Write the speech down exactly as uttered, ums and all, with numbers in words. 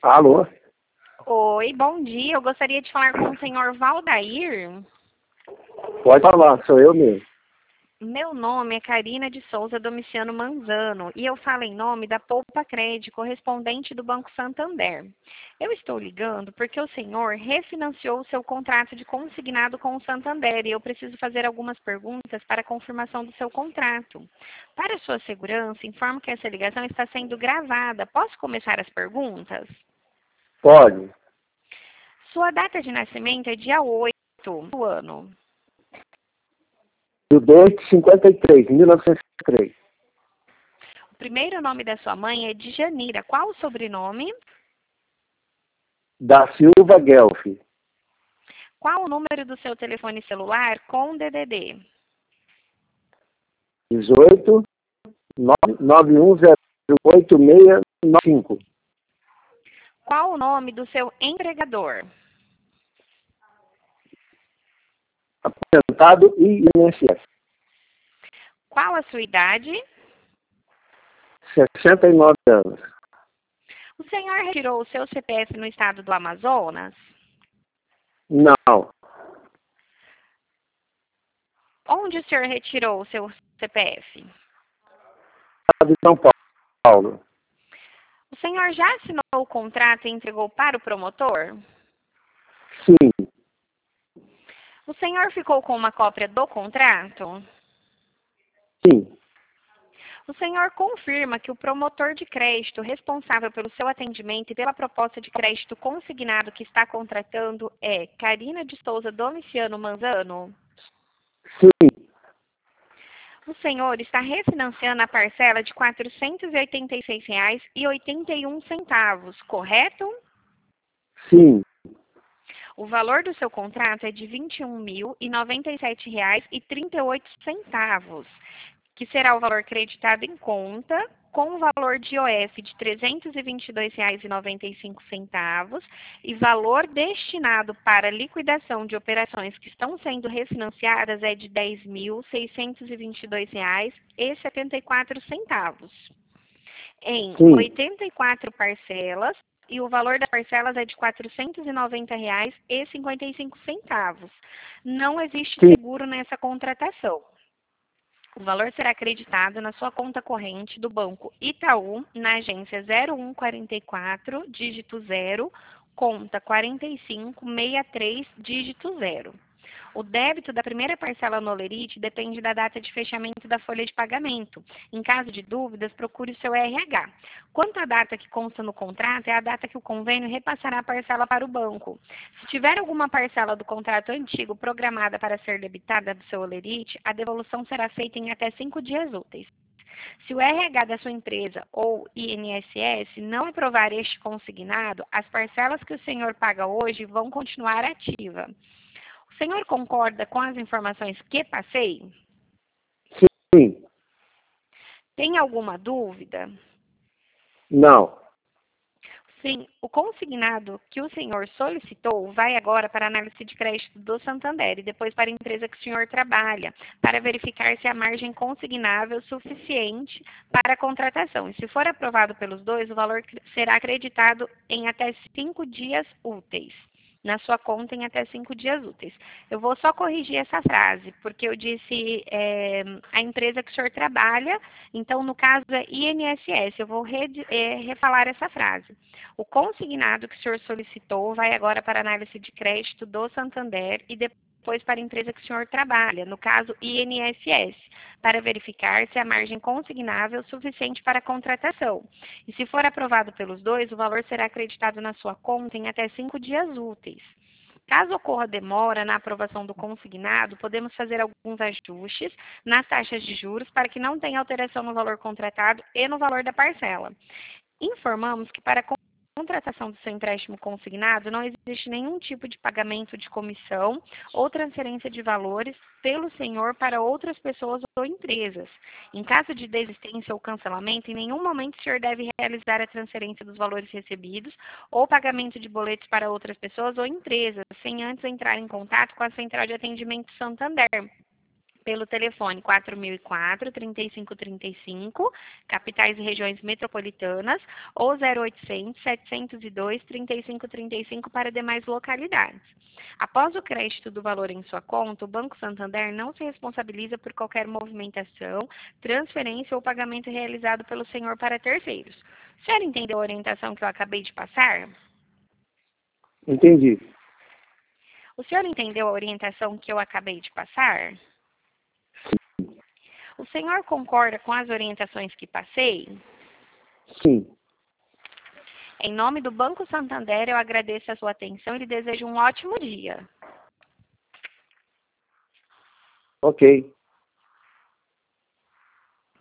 Alô? Oi, bom dia. Eu gostaria de falar com o senhor Valdair. Pode falar, sou eu mesmo. Meu nome é Karina de Souza Domiciano Manzano e eu falo em nome da Poupa Crédito, correspondente do Banco Santander. Eu estou ligando porque o senhor refinanciou o seu contrato de consignado com o Santander e eu preciso fazer algumas perguntas para a confirmação do seu contrato. Para sua segurança, informo que essa ligação está sendo gravada. Posso começar as perguntas? Pode. Sua data de nascimento é dia oito do ano. Do dois de cinquenta e três, mil novecentos e cinquenta e três. O primeiro nome da sua mãe é Djanira. Qual o sobrenome? Da Silva Guelph. Qual o número do seu telefone celular com D D D? dezoito, nove um zero oito seis nove cinco. Qual o nome do seu empregador? Aposentado e I N S S. Qual a sua idade? sessenta e nove anos. O senhor retirou o seu C P F no estado do Amazonas? Não. Onde o senhor retirou o seu C P F? Estado de São Paulo. O senhor já assinou o contrato e entregou para o promotor? Sim. O senhor ficou com uma cópia do contrato? Sim. O senhor confirma que o promotor de crédito responsável pelo seu atendimento e pela proposta de crédito consignado que está contratando é Karina de Souza Domiciano Manzano? Sim. O senhor está refinanciando a parcela de quatrocentos e oitenta e seis reais e oitenta e um centavos, correto? Sim. O valor do seu contrato é de vinte e um mil e noventa e sete reais e trinta e oito centavos, que será o valor creditado em conta, com o valor de I O F de trezentos e vinte e dois reais e noventa e cinco centavos e valor destinado para liquidação de operações que estão sendo refinanciadas é de dez mil seiscentos e vinte e dois reais e setenta e quatro centavos, em Sim. oitenta e quatro parcelas, e o valor das parcelas é de quatrocentos e noventa reais e cinquenta e cinco centavos. Não existe Sim. seguro nessa contratação. O valor será acreditado na sua conta corrente do Banco Itaú, na agência zero um quatro quatro, dígito zero, conta quarenta e cinco sessenta e três, dígito zero. O débito da primeira parcela no Olerite depende da data de fechamento da folha de pagamento. Em caso de dúvidas, procure o seu R H. Quanto à data que consta no contrato, é a data que o convênio repassará a parcela para o banco. Se tiver alguma parcela do contrato antigo programada para ser debitada do seu Olerite, a devolução será feita em até cinco dias úteis. Se o R H da sua empresa ou I N S S não aprovar este consignado, as parcelas que o senhor paga hoje vão continuar ativas. O senhor concorda com as informações que passei? Sim. Tem alguma dúvida? Não. Sim, o consignado que o senhor solicitou vai agora para a análise de crédito do Santander e depois para a empresa que o senhor trabalha, para verificar se a margem consignável é suficiente para a contratação. E se for aprovado pelos dois, o valor será acreditado em até cinco dias úteis. Na sua conta em até cinco dias úteis. Eu vou só corrigir essa frase, porque eu disse é, a empresa que o senhor trabalha, então no caso é I N S S, eu vou re, é, refalar essa frase. O consignado que o senhor solicitou vai agora para a análise de crédito do Santander e depois para a empresa que o senhor trabalha, no caso I N S S, para verificar se a margem consignável é suficiente para a contratação. E se for aprovado pelos dois, o valor será acreditado na sua conta em até cinco dias úteis. Caso ocorra demora na aprovação do consignado, podemos fazer alguns ajustes nas taxas de juros para que não tenha alteração no valor contratado e no valor da parcela. Informamos que para a contratação do seu empréstimo consignado não existe nenhum tipo de pagamento de comissão ou transferência de valores pelo senhor para outras pessoas ou empresas. Em caso de desistência ou cancelamento, em nenhum momento o senhor deve realizar a transferência dos valores recebidos ou pagamento de boletos para outras pessoas ou empresas, sem antes entrar em contato com a Central de Atendimento Santander, pelo telefone quatro mil e quatro, trinta e cinco trinta e cinco, capitais e regiões metropolitanas, ou zero oitocentos, setecentos e dois, trinta e cinco trinta e cinco para demais localidades. Após o crédito do valor em sua conta, o Banco Santander não se responsabiliza por qualquer movimentação, transferência ou pagamento realizado pelo senhor para terceiros. O senhor entendeu a orientação que eu acabei de passar? Entendi. O senhor entendeu a orientação que eu acabei de passar? O senhor concorda com as orientações que passei? Sim. Em nome do Banco Santander, eu agradeço a sua atenção e lhe desejo um ótimo dia. Ok.